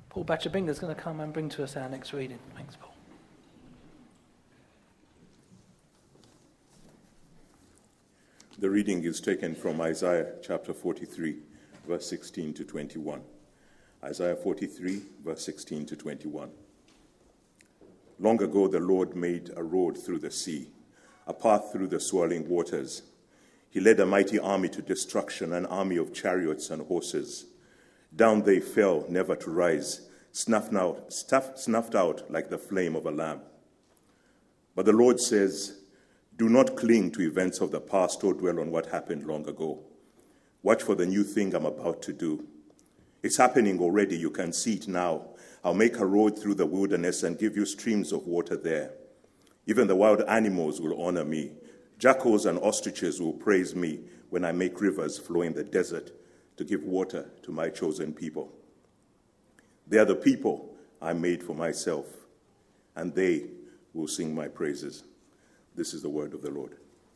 Paul Batchabinga is going to come and bring to us our next reading. Thanks, Paul. The reading is taken from Isaiah chapter 43, verse 16 to 21. Isaiah 43, verse 16 to 21. Long ago the Lord made a road through the sea, a path through the swirling waters. He led a mighty army to destruction, an army of chariots and horses. Down they fell, never to rise, snuffed out like the flame of a lamp. But the Lord says, do not cling to events of the past or dwell on what happened long ago. Watch for the new thing I'm about to do. It's happening already. You can see it now. I'll make a road through the wilderness and give you streams of water there. Even the wild animals will honor me. Jackals and ostriches will praise me when I make rivers flow in the desert to give water to my chosen people. They are the people I made for myself, and they will sing my praises. This is the word of the Lord.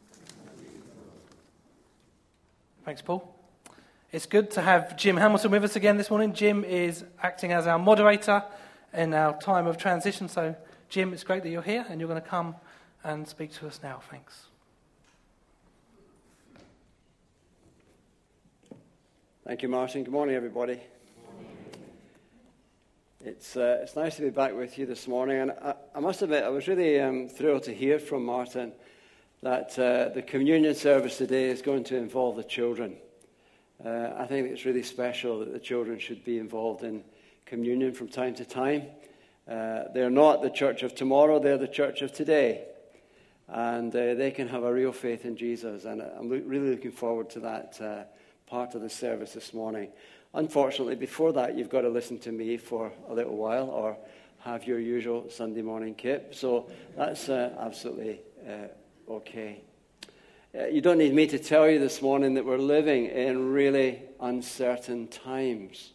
Thanks, Paul. It's good to have Jim Hamilton with us again this morning. Jim is acting as our moderator in our time of transition. So, Jim, it's great that you're here and you're going to come and speak to us now. Thanks. Thank you, Martin. Good morning, everybody. It's nice to be back with you this morning, and I must admit I was really thrilled to hear from Martin that the communion service today is going to involve the children. I think it's really special that the children should be involved in communion from time to time. They're not the church of tomorrow, they're the church of today, and they can have a real faith in Jesus, and I'm really looking forward to that part of the service this morning. Unfortunately, before that, you've got to listen to me for a little while or have your usual Sunday morning kip. So that's absolutely okay. You don't need me to tell you this morning that we're living in really uncertain times.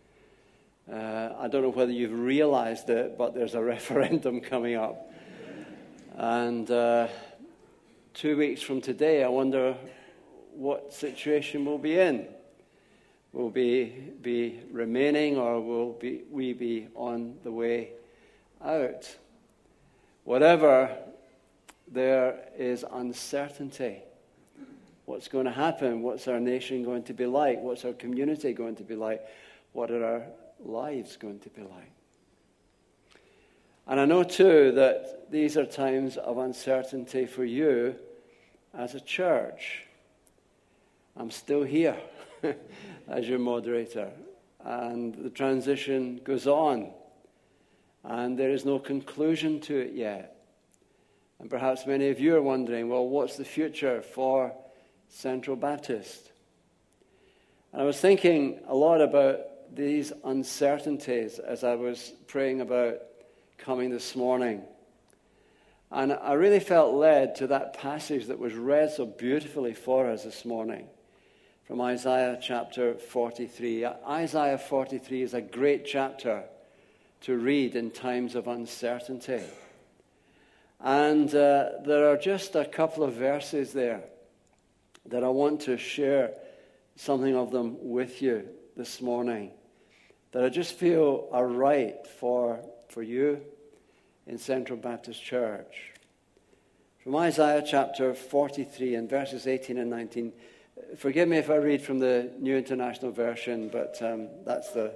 I don't know whether you've realized it, but there's a referendum coming up. And 2 weeks from today, I wonder what situation we'll be in. Will be remaining, or will we be on the way out? Whatever, there is uncertainty. What's going to happen? What's our nation going to be like? What's our community going to be like? What are our lives going to be like? And I know, too, that these are times of uncertainty for you as a church. I'm still here as your moderator, and the transition goes on, and there is no conclusion to it yet. And perhaps many of you are wondering, well, what's the future for Central Baptist? And I was thinking a lot about these uncertainties as I was praying about coming this morning. And I really felt led to that passage that was read so beautifully for us this morning, from Isaiah chapter 43. Isaiah 43 is a great chapter to read in times of uncertainty. And there are just a couple of verses there that I want to share something of them with you this morning that I just feel are right for you in Central Baptist Church. From Isaiah chapter 43 and verses 18 and 19. Forgive me if I read from the New International Version, but that's the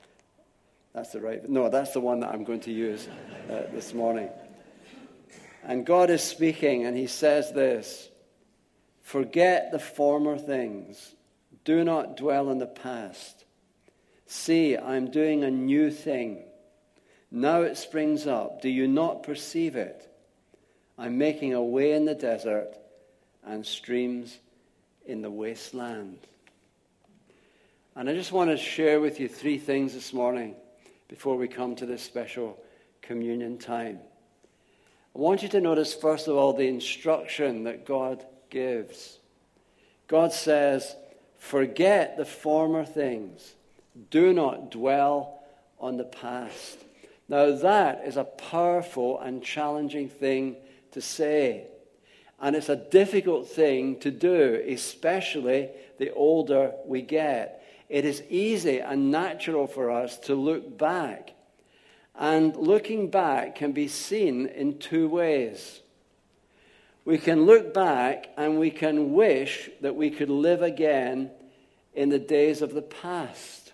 one that I'm going to use this morning. And God is speaking, and he says this: forget the former things. Do not dwell on the past. See, I'm doing a new thing. Now it springs up. Do you not perceive it? I'm making a way in the desert and streams in the wasteland. And I just want to share with you 3 things this morning before we come to this special communion time. I want you to notice, first of all, the instruction that God gives. God says, forget the former things. Do not dwell on the past. Now that is a powerful and challenging thing to say. And it's a difficult thing to do, especially the older we get. it is easy and natural for us to look back. And looking back can be seen in two ways. We can look back and we can wish that we could live again in the days of the past.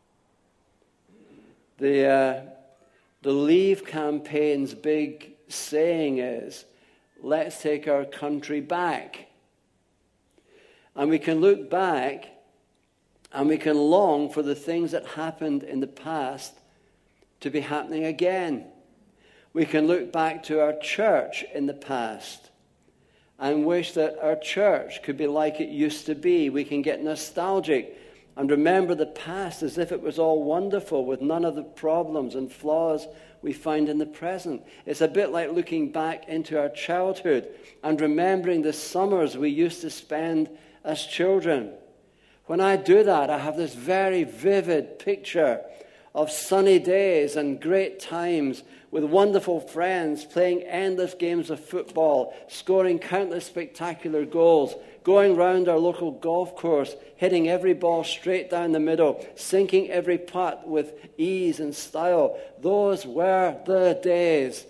The Leave campaign's big saying is, let's take our country back. And we can look back and we can long for the things that happened in the past to be happening again. We can look back to our church in the past and wish that our church could be like it used to be. We can get nostalgic and remember the past as if it was all wonderful with none of the problems and flaws we find in the present. It's a bit like looking back into our childhood and remembering the summers we used to spend as children. When I do that, I have this very vivid picture of sunny days and great times with wonderful friends, playing endless games of football, scoring countless spectacular goals, going round our local golf course, hitting every ball straight down the middle, sinking every putt with ease and style. Those were the days.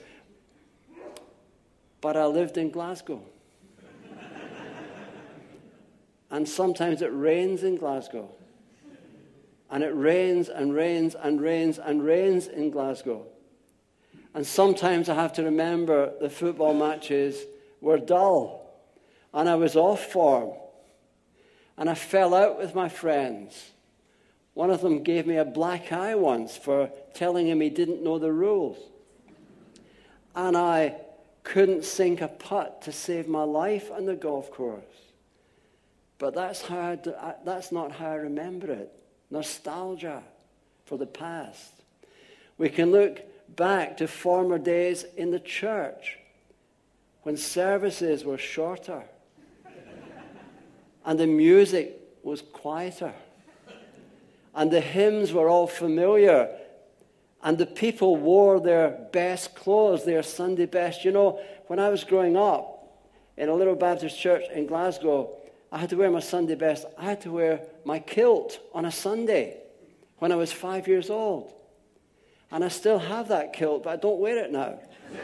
But I lived in Glasgow. And sometimes it rains in Glasgow. And it rains and rains and rains and rains in Glasgow. And sometimes I have to remember the football matches were dull. And I was off form. And I fell out with my friends. One of them gave me a black eye once for telling him he didn't know the rules. And I couldn't sink a putt to save my life on the golf course. But that's not how I remember it. Nostalgia for the past. We can look back to former days in the church when services were shorter and the music was quieter and the hymns were all familiar and the people wore their best clothes, their Sunday best. You know, when I was growing up in a little Baptist church in Glasgow, I had to wear my Sunday best. I had to wear my kilt on a Sunday when I was 5 years old. And I still have that kilt, but I don't wear it now.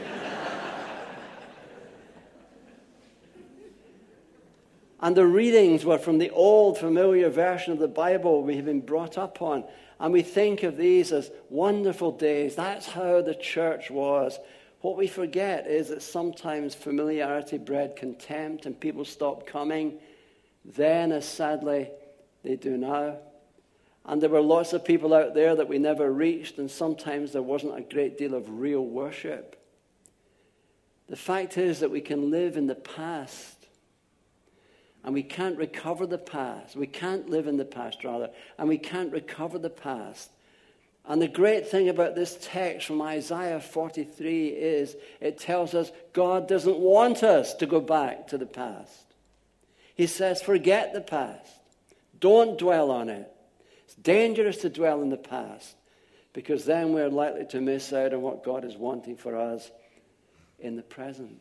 And the readings were from the old familiar version of the Bible we have been brought up on. And we think of these as wonderful days. That's how the church was. What we forget is that sometimes familiarity bred contempt and people stopped coming then, as sadly they do now. And there were lots of people out there that we never reached, and sometimes there wasn't a great deal of real worship. The fact is that we can live in the past, and we can't recover the past. We can't live in the past, rather, and we can't recover the past. And the great thing about this text from Isaiah 43 is it tells us God doesn't want us to go back to the past. He says, forget the past. Don't dwell on it. It's dangerous to dwell in the past because then we're likely to miss out on what God is wanting for us in the present.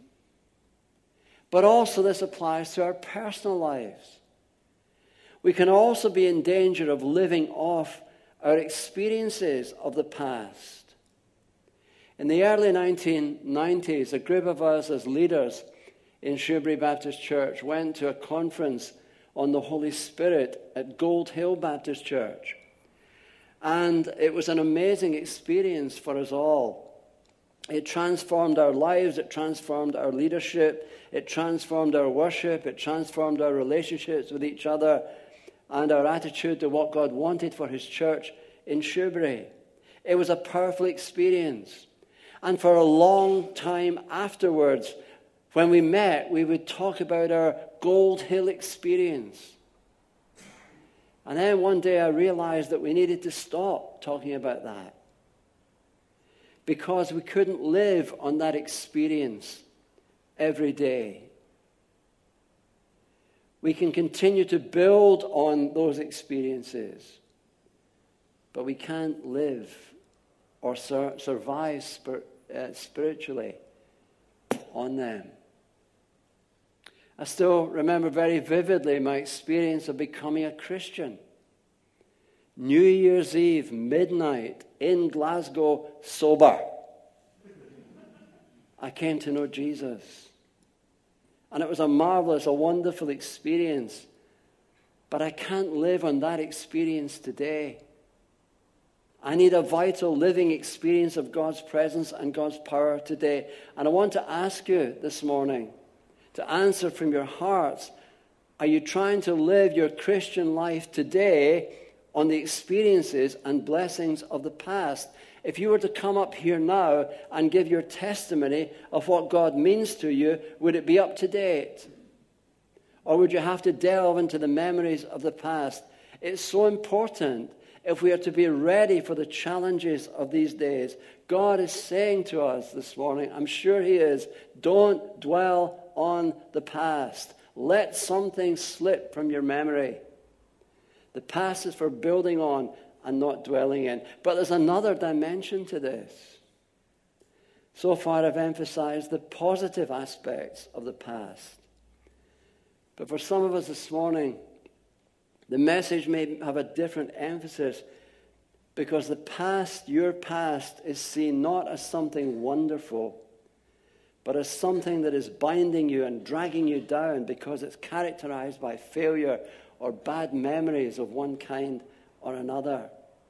But also this applies to our personal lives. We can also be in danger of living off our experiences of the past. In the early 1990s, a group of us as leaders in Shrewsbury Baptist Church went to a conference on the Holy Spirit at Gold Hill Baptist Church. And it was an amazing experience for us all. It transformed our lives, it transformed our leadership, it transformed our worship, it transformed our relationships with each other and our attitude to what God wanted for his church in Shrewsbury. It was a powerful experience. And for a long time afterwards, when we met, we would talk about our Gold Hill experience. And then one day I realized that we needed to stop talking about that because we couldn't live on that experience every day. We can continue to build on those experiences, but we can't live or survive spiritually on them. I still remember very vividly my experience of becoming a Christian. New Year's Eve, midnight, in Glasgow, sober. I came to know Jesus. And it was a marvelous, a wonderful experience. But I can't live on that experience today. I need a vital, living experience of God's presence and God's power today. And I want to ask you this morning to answer from your hearts, are you trying to live your Christian life today on the experiences and blessings of the past? If you were to come up here now and give your testimony of what God means to you, would it be up to date? Or would you have to delve into the memories of the past? It's so important if we are to be ready for the challenges of these days. God is saying to us this morning, I'm sure he is, don't dwell on the past. Let something slip from your memory. The past is for building on and not dwelling in. But there's another dimension to this. So far I've emphasized the positive aspects of the past. But for some of us this morning, the message may have a different emphasis because the past, your past, is seen not as something wonderful, but as something that is binding you and dragging you down because it's characterized by failure or bad memories of one kind or another.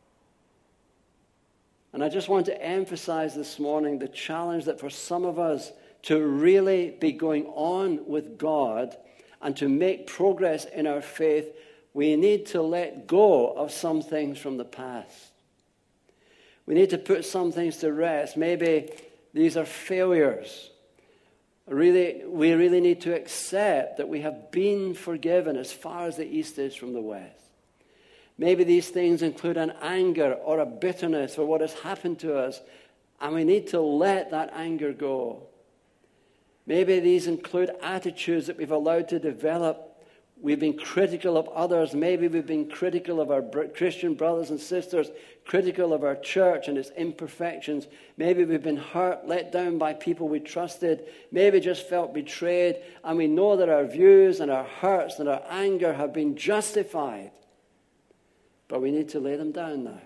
And I just want to emphasize this morning the challenge that for some of us to really be going on with God and to make progress in our faith, we need to let go of some things from the past. We need to put some things to rest. Maybe these are failures. We really need to accept that we have been forgiven as far as the east is from the west. Maybe these things include an anger or a bitterness for what has happened to us, and we need to let that anger go. Maybe these include attitudes that we've allowed to develop. We've been critical of others. Maybe we've been critical of our Christian brothers and sisters, critical of our church and its imperfections. Maybe we've been hurt, let down by people we trusted. Maybe just felt betrayed. And we know that our views and our hurts and our anger have been justified. But we need to lay them down now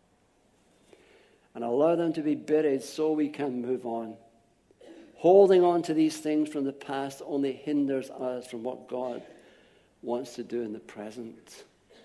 and allow them to be buried so we can move on. Holding on to these things from the past only hinders us from what God wants to do in the present.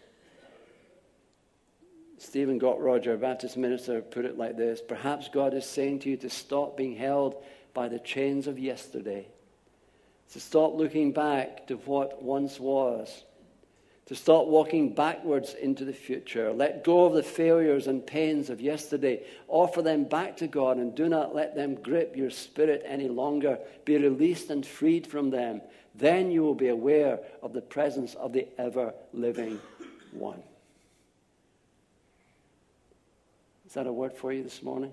Stephen Gottrodger, a Baptist minister, put it like this: perhaps God is saying to you to stop being held by the chains of yesterday, to stop looking back to what once was, to stop walking backwards into the future. Let go of the failures and pains of yesterday. Offer them back to God and do not let them grip your spirit any longer. Be released and freed from them. Then you will be aware of the presence of the ever-living one. Is that a word for you this morning?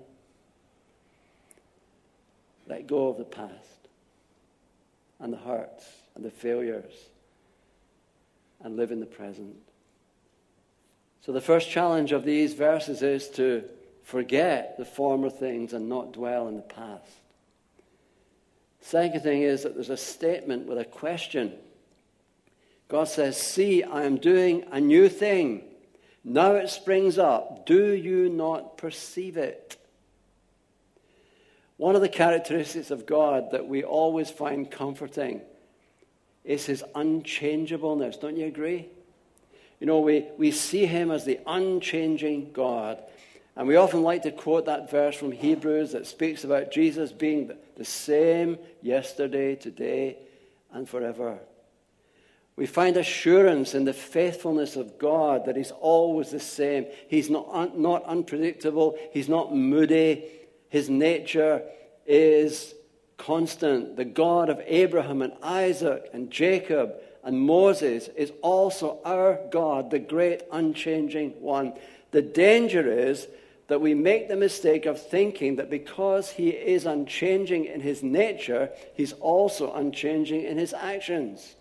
Let go of the past and the hurts and the failures and live in the present. So the first challenge of these verses is to forget the former things and not dwell in the past. Second thing is that there's a statement with a question. God says, see, I am doing a new thing. Now it springs up. Do you not perceive it? One of the characteristics of God that we always find comforting is his unchangeableness. Don't you agree? You know, we see him as the unchanging God. And we often like to quote that verse from Hebrews that speaks about Jesus being the same yesterday, today, and forever. We find assurance in the faithfulness of God that he's always the same. He's not unpredictable. He's not moody. His nature is constant. The God of Abraham and Isaac and Jacob and Moses is also our God, the great unchanging one. The danger is that we make the mistake of thinking that because he is unchanging in his nature, he's also unchanging in his actions.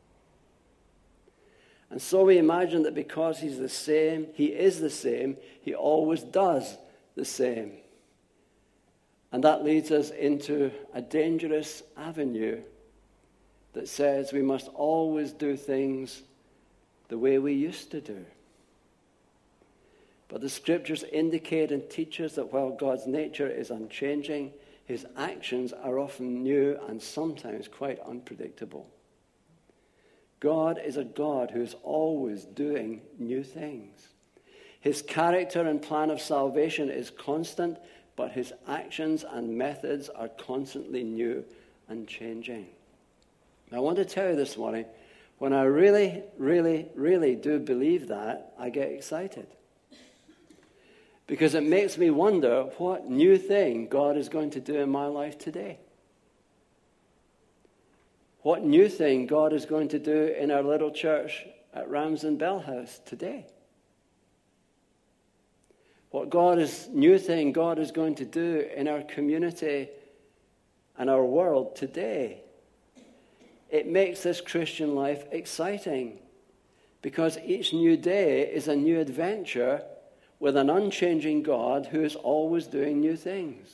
And so we imagine that because he's the same, he is the same, he always does the same. And that leads us into a dangerous avenue that says we must always do things the way we used to do. But the scriptures indicate and teach us that while God's nature is unchanging, his actions are often new and sometimes quite unpredictable. God is a God who is always doing new things. His character and plan of salvation is constant, but his actions and methods are constantly new and changing. I want to tell you this morning, when I really, really, really do believe that, I get excited. Because it makes me wonder what new thing God is going to do in my life today. What new thing God is going to do in our little church at Ramsden Bell House today. What new thing God is going to do in our community and our world today. It makes this Christian life exciting because each new day is a new adventure with an unchanging God who is always doing new things.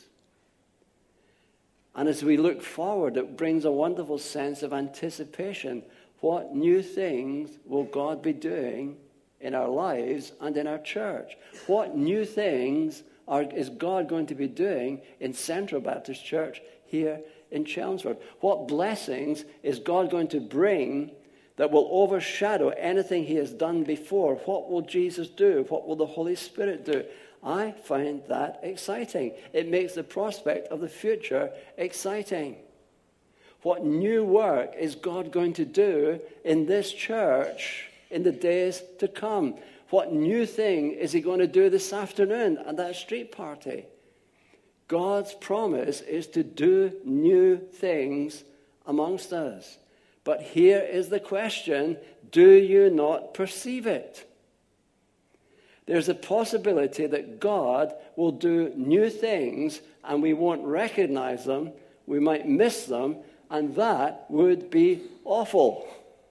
And as we look forward, it brings a wonderful sense of anticipation. What new things will God be doing in our lives and in our church? What new things is God going to be doing in Central Baptist Church here in Chelmsford? What blessings is God going to bring that will overshadow anything he has done before? What will Jesus do? What will the Holy Spirit do? I find that exciting. It makes the prospect of the future exciting. What new work is God going to do in this church in the days to come? What new thing is he going to do this afternoon at that street party? God's promise is to do new things amongst us. But here is the question, do you not perceive it? There's a possibility that God will do new things and we won't recognize them, we might miss them, and that would be awful.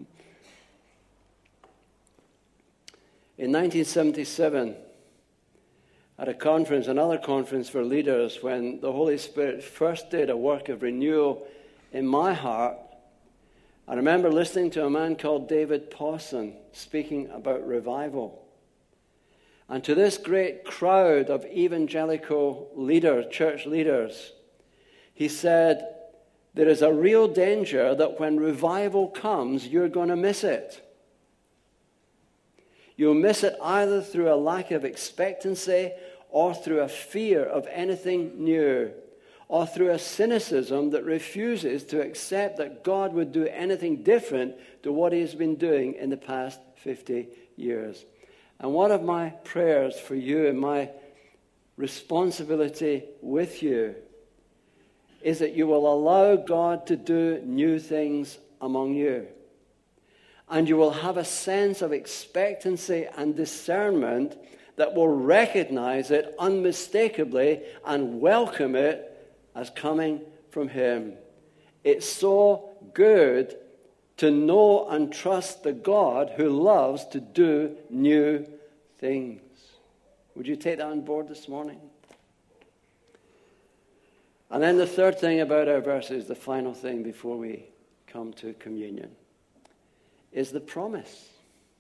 In 1977, at another conference for leaders, when the Holy Spirit first did a work of renewal in my heart, I remember listening to a man called David Pawson speaking about revival. And to this great crowd of evangelical leaders, church leaders, he said, there is a real danger that when revival comes, you're going to miss it. You'll miss it either through a lack of expectancy or through a fear of anything new, or through a cynicism that refuses to accept that God would do anything different to what he has been doing in the past 50 years. And one of my prayers for you and my responsibility with you is that you will allow God to do new things among you. And you will have a sense of expectancy and discernment that will recognize it unmistakably and welcome it as coming from him. It's so good to know and trust the God who loves to do new things. Would you take that on board this morning? And then the third thing about our verses, the final thing before we come to communion, is the promise.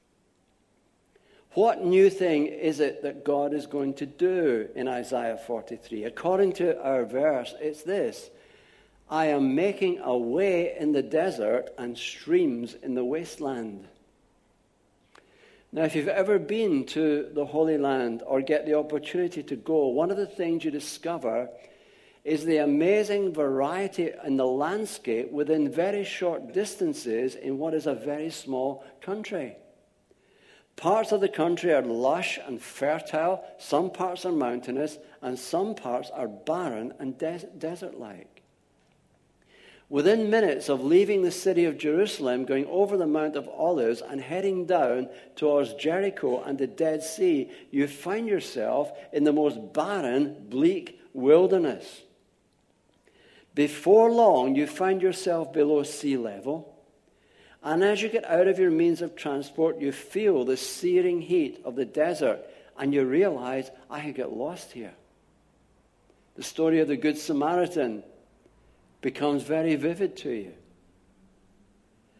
What new thing is it that God is going to do in Isaiah 43? According to our verse, it's this: I am making a way in the desert and streams in the wasteland. Now, if you've ever been to the Holy Land or get the opportunity to go, one of the things you discover is the amazing variety in the landscape within very short distances in what is a very small country. Parts of the country are lush and fertile, some parts are mountainous, and some parts are barren and desert-like. Within minutes of leaving the city of Jerusalem, going over the Mount of Olives and heading down towards Jericho and the Dead Sea, you find yourself in the most barren, bleak wilderness. Before long, you find yourself below sea level. And as you get out of your means of transport, you feel the searing heat of the desert, and you realize, I could get lost here. The story of the Good Samaritan becomes very vivid to you.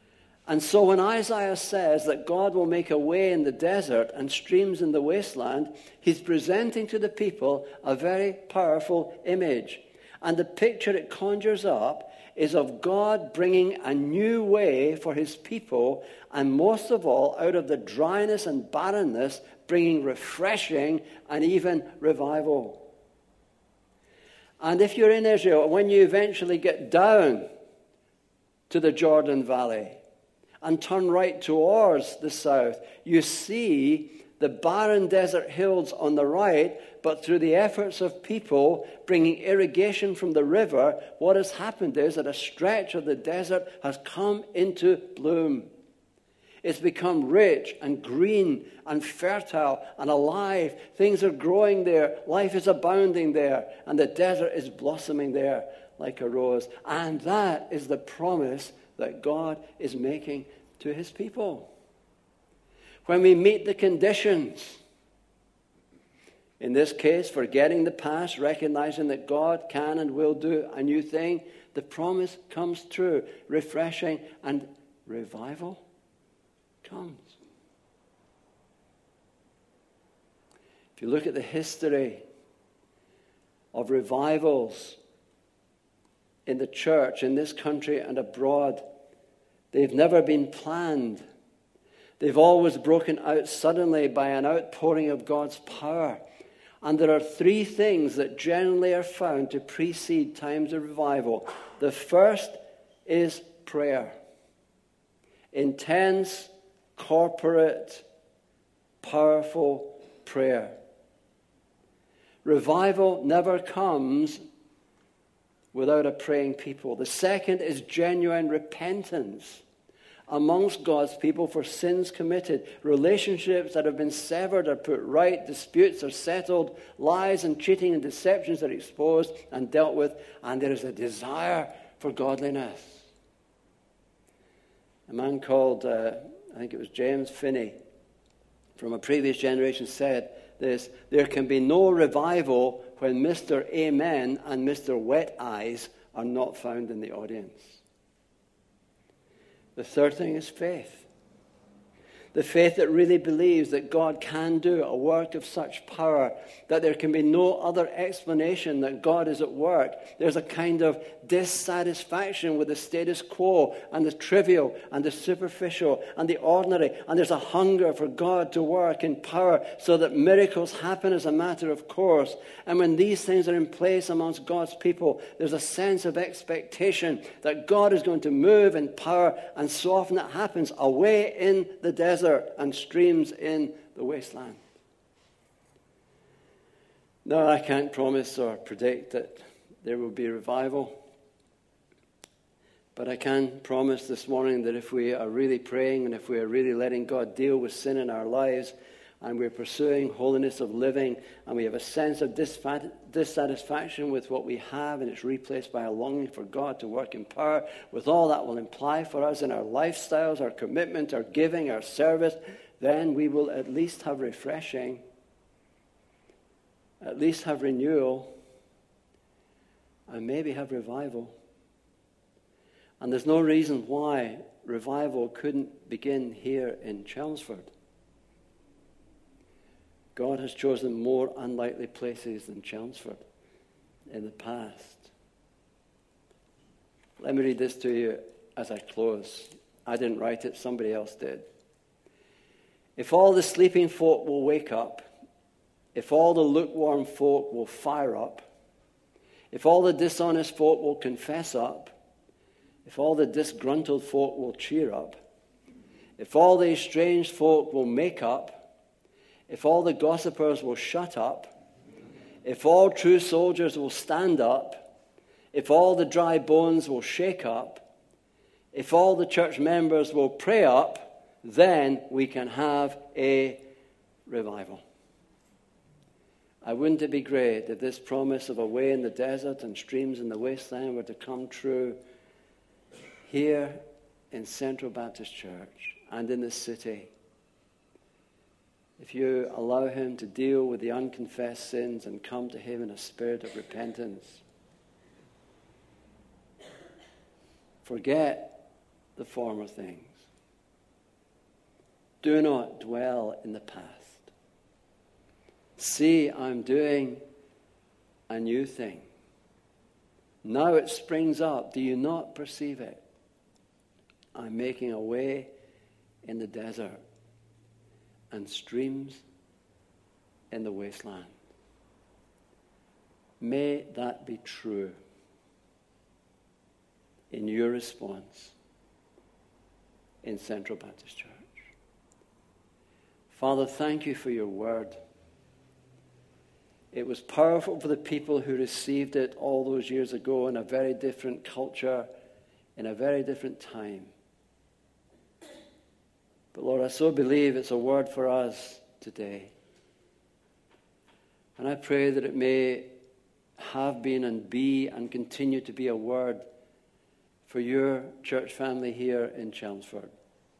And so when Isaiah says that God will make a way in the desert and streams in the wasteland, he's presenting to the people a very powerful image. And the picture it conjures up is of God bringing a new way for his people, and most of all, out of the dryness and barrenness, bringing refreshing and even revival. And if you're in Israel, when you eventually get down to the Jordan Valley and turn right towards the south, you see the barren desert hills on the right, but through the efforts of people bringing irrigation from the river, what has happened is that a stretch of the desert has come into bloom. It's become rich and green and fertile and alive. Things are growing there. Life is abounding there. And the desert is blossoming there like a rose. And that is the promise that God is making to his people. When we meet the conditions, in this case, forgetting the past, recognizing that God can and will do a new thing, the promise comes true. Refreshing and revival comes. If you look at the history of revivals in the church, in this country and abroad, they've never been planned. They've always broken out suddenly by an outpouring of God's power. And there are three things that generally are found to precede times of revival. The first is prayer. Intense, corporate, powerful prayer. Revival never comes without a praying people. The second is genuine repentance amongst God's people for sins committed. Relationships that have been severed are put right. Disputes are settled. Lies and cheating and deceptions are exposed and dealt with. And there is a desire for godliness. A man called, I think it was James Finney, from a previous generation said this: there can be no revival when Mr. Amen and Mr. Wet Eyes are not found in the audience. The third thing is faith. The faith that really believes that God can do a work of such power that there can be no other explanation that God is at work. There's a kind of dissatisfaction with the status quo and the trivial and the superficial and the ordinary. And there's a hunger for God to work in power so that miracles happen as a matter of course. And when these things are in place amongst God's people, there's a sense of expectation that God is going to move in power. And so often that happens away in the desert and streams in the wasteland. No, I can't promise or predict that there will be revival. But I can promise this morning that if we are really praying and if we are really letting God deal with sin in our lives, and we're pursuing holiness of living, and we have a sense of dissatisfaction with what we have, and it's replaced by a longing for God to work in power, with all that will imply for us in our lifestyles, our commitment, our giving, our service, then we will at least have refreshing, at least have renewal, and maybe have revival. And there's no reason why revival couldn't begin here in Chelmsford. God has chosen more unlikely places than Chelmsford in the past. Let me read this to you as I close. I didn't write it, somebody else did. If all the sleeping folk will wake up, if all the lukewarm folk will fire up, if all the dishonest folk will confess up, if all the disgruntled folk will cheer up, if all the estranged folk will make up, if all the gossipers will shut up, if all true soldiers will stand up, if all the dry bones will shake up, if all the church members will pray up, then we can have a revival. Wouldn't it be great if this promise of a way in the desert and streams in the wasteland were to come true here in Central Baptist Church and in this city? If you allow him to deal with the unconfessed sins and come to him in a spirit of repentance. Forget the former things. Do not dwell in the past. See, I'm doing a new thing. Now it springs up. Do you not perceive it? I'm making a way in the desert and streams in the wasteland. May that be true in your response in Central Baptist Church. Father, thank you for your word. It was powerful for the people who received it all those years ago in a very different culture, in a very different time. But Lord, I so believe it's a word for us today. And I pray that it may have been and be and continue to be a word for your church family here in Chelmsford.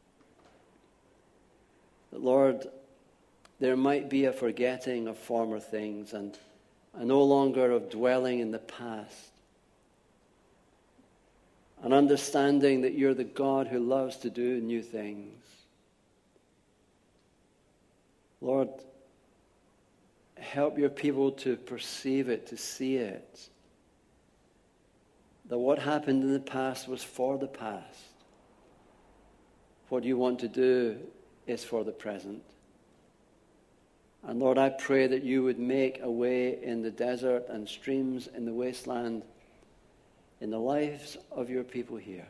That, Lord, there might be a forgetting of former things and a no longer of dwelling in the past. An understanding that you're the God who loves to do new things. Lord, help your people to perceive it, to see it. That what happened in the past was for the past. What you want to do is for the present. And Lord, I pray that you would make a way in the desert and streams in the wasteland in the lives of your people here.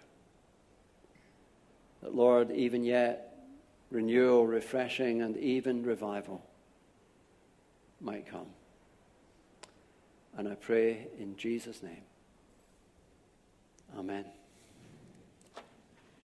That, Lord, even yet, renewal, refreshing, and even revival might come. And I pray in Jesus' name. Amen.